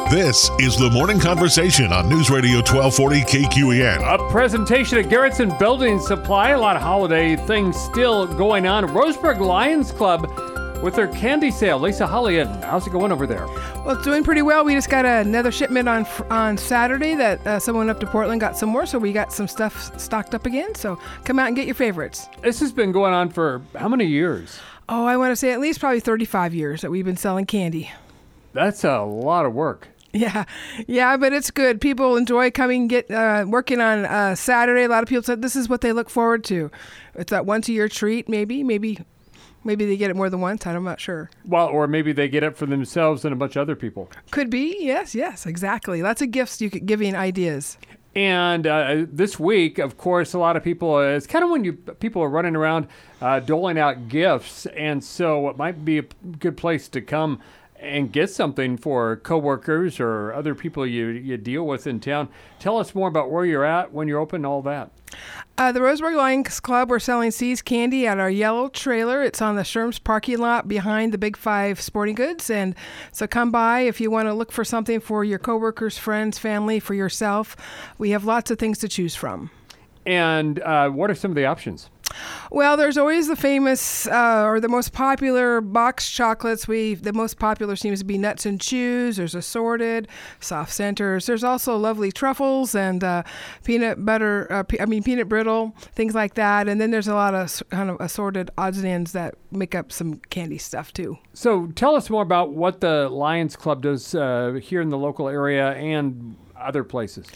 This is the Morning Conversation on News Radio 1240 KQEN. A presentation at Garrettson Building Supply. A lot of holiday things still going on. Roseburg Lions Club with their candy sale. Lisa Holly, how's it going over there? Well, it's doing pretty well. We just got another shipment on Saturday that someone up to Portland got some more, so we got some stuff stocked up again. So come out and get your favorites. This has been going on for how many years? Oh, I want to say at least probably 35 years that we've been selling candy. That's a lot of work. Yeah, but it's good. People enjoy coming, working on Saturday. A lot of people said this is what they look forward to. It's that once-a-year treat, maybe they get it more than once. I'm not sure. Well, or maybe they get it for themselves and a bunch of other people. Could be. Yes, exactly. Lots of gifts you could giving ideas. And this week, of course, a lot of people, it's kind of when people are running around doling out gifts. And so it might be a good place to come and get something for coworkers or other people you deal with in town. Tell us more about where you're at, when you're open, all that. The Roseburg Lions Club, we're selling See's Candy at our yellow trailer. It's on the Sherm's parking lot behind the Big Five Sporting Goods. And so come by if you want to look for something for your coworkers, friends, family, for yourself. We have lots of things to choose from. And what are some of the options? Well, there's always the famous or the most popular box chocolates. The most popular seems to be Nuts and Chews. There's assorted, soft centers. There's also lovely truffles and peanut brittle, things like that. And then there's a lot of kind of assorted odds and ends that make up some candy stuff too. So tell us more about what the Lions Club does here in the local area and other places.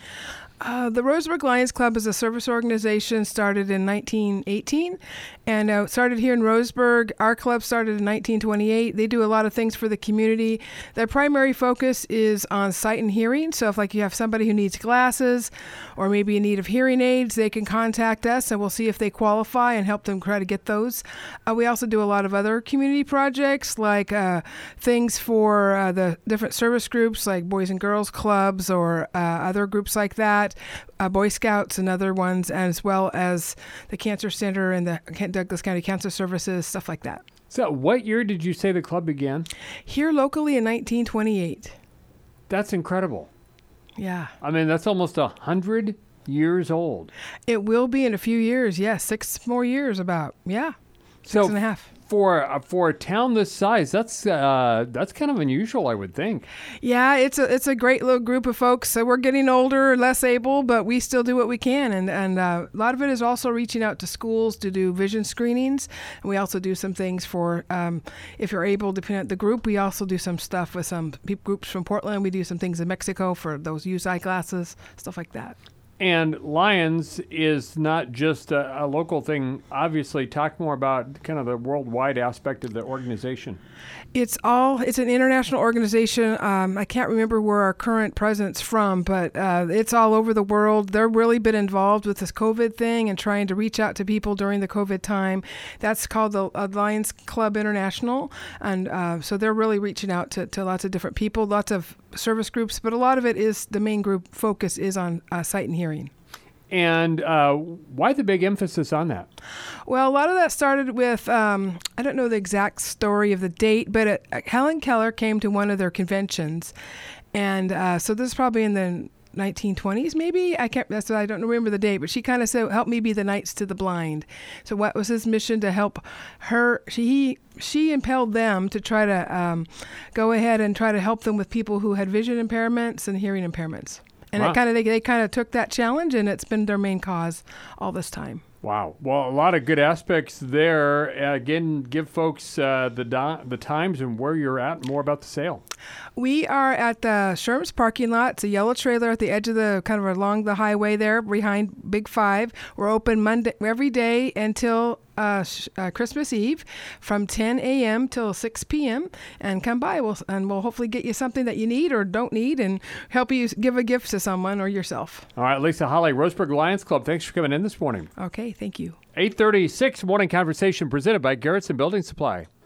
The Roseburg Lions Club is a service organization started in 1918 and started here in Roseburg. Our club started in 1928. They do a lot of things for the community. Their primary focus is on sight and hearing. So if you have somebody who needs glasses or maybe in need of hearing aids, they can contact us and we'll see if they qualify and help them try to get those. We also do a lot of other community projects like things for the different service groups like Boys and Girls Clubs or other groups like that. Boy Scouts and other ones, as well as the Cancer Center and the Douglas County Cancer Services, stuff like that. So what year did you say the club began? Here locally in 1928. That's incredible. Yeah. I mean, that's almost 100 years old. It will be in a few years, yes. 6 more years about, yeah. 6.5. For a town this size, that's kind of unusual, I would think. Yeah, it's a great little group of folks. So we're getting older, less able, but we still do what we can. And a lot of it is also reaching out to schools to do vision screenings. And we also do some things for, if you're able, depending on the group, we also do some stuff with some groups from Portland. We do some things in Mexico for those use eyeglasses, stuff like that. And Lions is not just a local thing. Obviously, talk more about kind of the worldwide aspect of the organization. It's an international organization. I can't remember where our current president's from, but it's all over the world. They're really been involved with this COVID thing and trying to reach out to people during the COVID time. That's called the Lions Club International. And so they're really reaching out to lots of different people, lots of service groups, but a lot of it is the main group focus is on sight and hearing. And why the big emphasis on that? Well, a lot of that started with, I don't know the exact story of the date, but Helen Keller came to one of their conventions. And so this is probably in the 1920s, maybe? I don't remember the date, but she kind of said, help me be the Knights to the Blind. So what was his mission? To help her? She impelled them to try to go ahead and try to help them with people who had vision impairments and hearing impairments. And wow. They kind of took that challenge, and it's been their main cause all this time. Wow. Well, a lot of good aspects there. Again, give folks the times and where you're at and more about the sale. We are at the Sherm's parking lot. It's a yellow trailer at the edge of the kind of along the highway there behind Big Five. We're open Monday every day until Christmas Eve from 10 a.m. till 6 p.m. And come by. We'll hopefully get you something that you need or don't need and help you give a gift to someone or yourself. All right, Lisa Holly, Roseburg Lions Club, thanks for coming in this morning. Okay, thank you. 8:36 Morning Conversation presented by Garrettson Building Supply.